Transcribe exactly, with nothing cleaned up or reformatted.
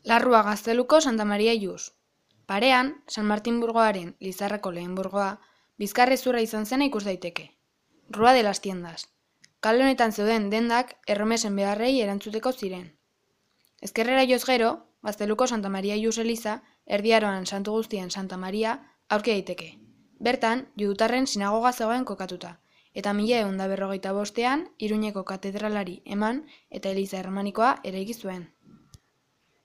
Larrua Gazteluko Santa Maria Ius. Parean, San Martin burgoaren Lizarrako lehen burgoa, bizkarrezurra izan zena ikus daiteke. Rua de las Tiendas. Kale honetan zeuden dendak erromesen beharrei erantzuteko ziren. Ezkerrera joz gero, Gazteluko Santa Maria Ius eliza, Erdi Aroan Santu Guztien Santa Maria, aurki daiteke. Bertan, judutarren sinagoga zegoen kokatuta, eta mila ehun eta berrogeita bostean Iruñeko katedralari eman eta eliza erromanikoa eraiki zuen.